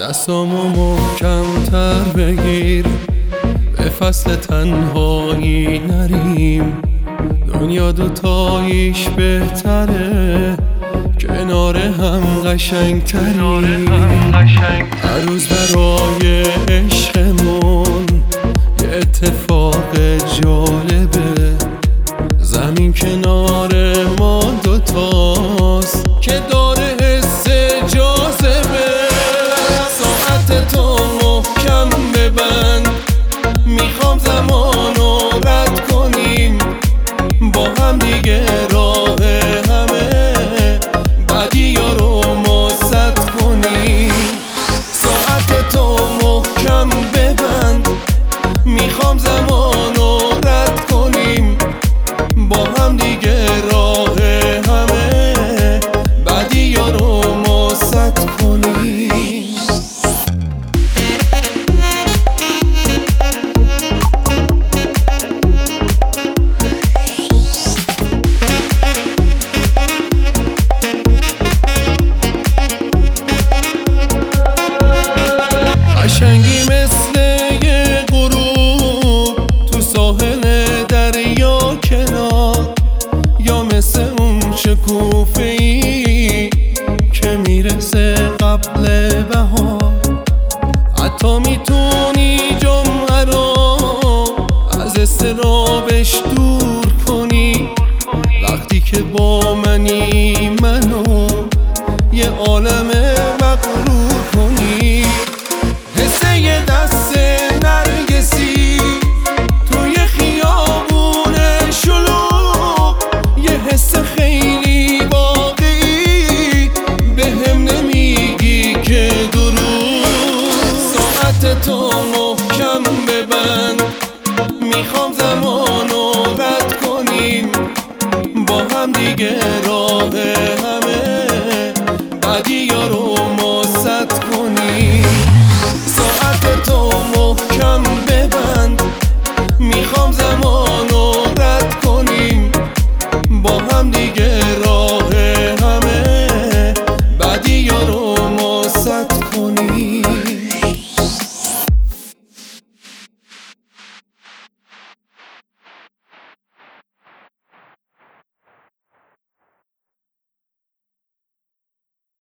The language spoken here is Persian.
دستامو محکم‌تر بگیر، به فصل تنهایی نریم. دنیا دوتاییش بهتره، کنار هم قشنگ‌تریم. هر روز برای عشقمون یه اتفاق جالبه. زمین کنار ما دوتاست که داره حس جاذبه. ساعت تو محکم ببند، میخوام زمانو رد کنیم، با هم دیگه راه همه بدی‌ها رو ما سد کنیم. ساعت تو محکم ببند، میخوام زمانو رد کنیم، با هم دیگه راه همه بدی‌ها رو ما سد کنیم. قشنگی مثل یه غروب تو ساحل دریا کنار، یا مثل اون شکوفه‌ای که میرسه قبل بهار. حتی میتونی جمعه رو از اضطرابش دور کنی، وقتی که با منی منو یه عالم مغرور کنی. حس یه دست نرگسی توی خیابون شلوغ، یه حس خیلی واقعی، بهم نمیگی که دروغ. ساعت تو محکم ببند، میخوام زمانو رد کنیم، با هم دیگه راه همه بدی